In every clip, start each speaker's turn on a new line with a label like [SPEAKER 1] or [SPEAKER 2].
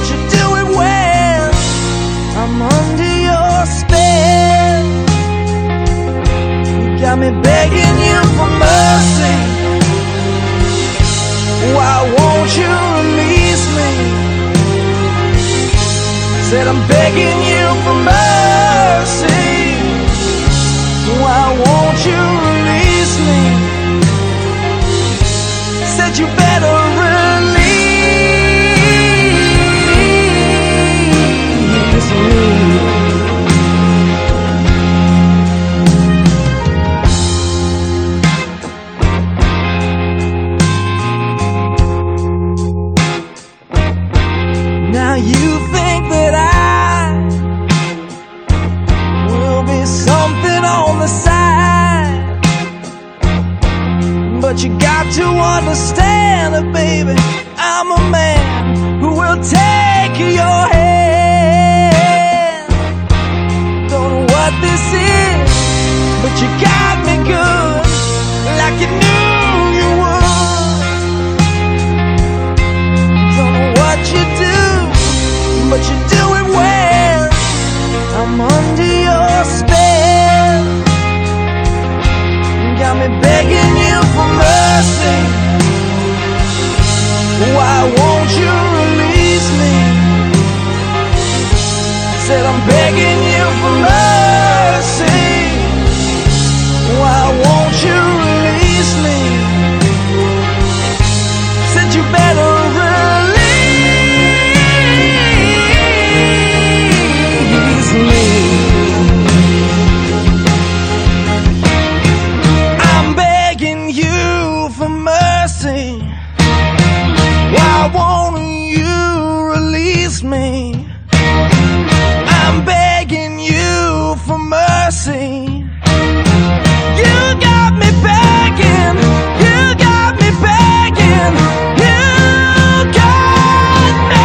[SPEAKER 1] you do it when I'm under your spell. You got me begging you for mercy. Why won't you release me? Said I'm begging you for mercy. Why won't you release me? Said you better release me. Now you think that I will be something on the side, but you got to understand it, baby. I'm a man who will take your hand. Don't know what this is, but you got me good, like you knew you would. Don't know what you do, but you do it when I'm under your spell. Got me begging you for mercy. Why won't you release me? Said I'm begging you for mercy. Why won't you release me? Said you better release me. I'm begging you for mercy. Why won't you release me? I'm begging you for mercy. You got me begging. You got me begging. You got me.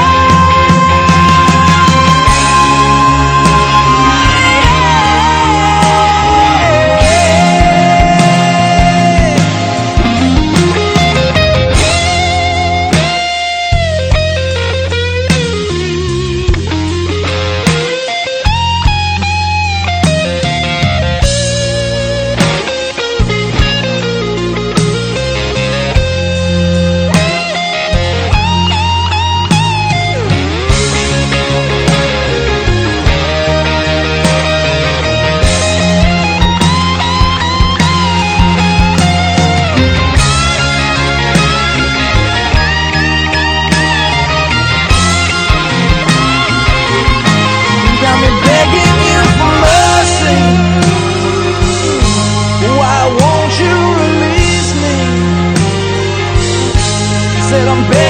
[SPEAKER 1] Said I'm begging